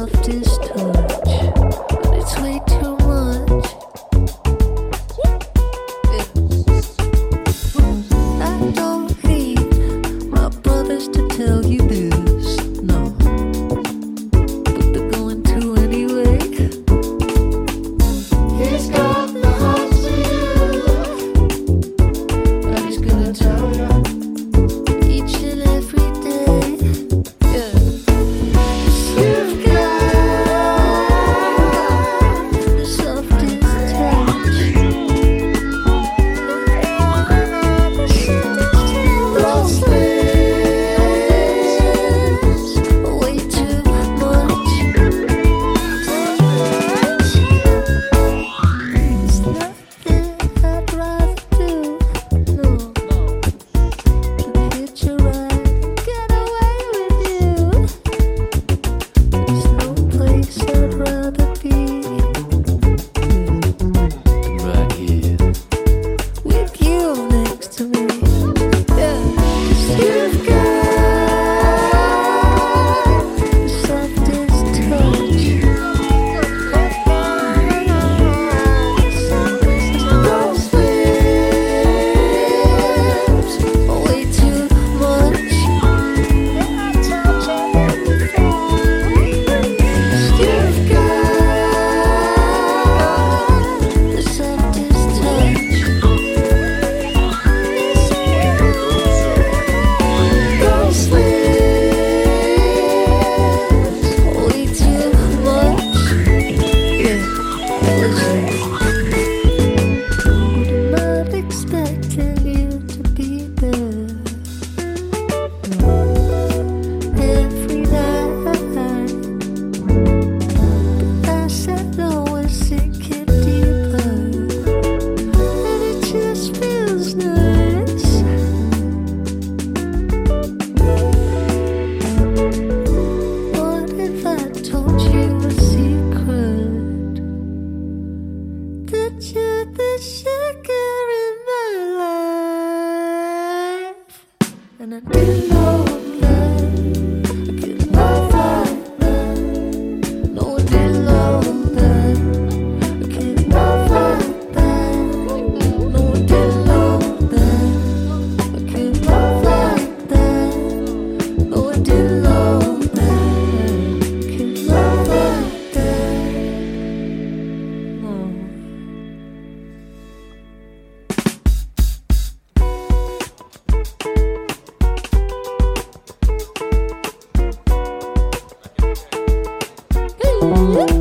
softest touch, but it's way too much. I don't need my brothers to tell you this, no, but they're going to anyway. He's got the heart for you, and he's gonna tell you each and every day. Yeah. You've got the softest touch. Those lips, way too much. There's nothing I'd rather do, no, than hitch a ride and get away with you. There's no place I'd rather be Right here. with you next to me. Yeah, 'cause you've got the softest touch. Those lips, way too much. You've got the softest touch. Those lips, way too much. Yeah, listen. I'm not expecting you to be there every night, but as I know we're sinking deeper, and it just feels nice. What if I told you a secret? That you're the sugar in my life, and I didn't know that I could love like that. No, I didn't know that I could love like that. No, I didn't know that I could love like that. No, I didn't know that I could love like that. No. Ooh.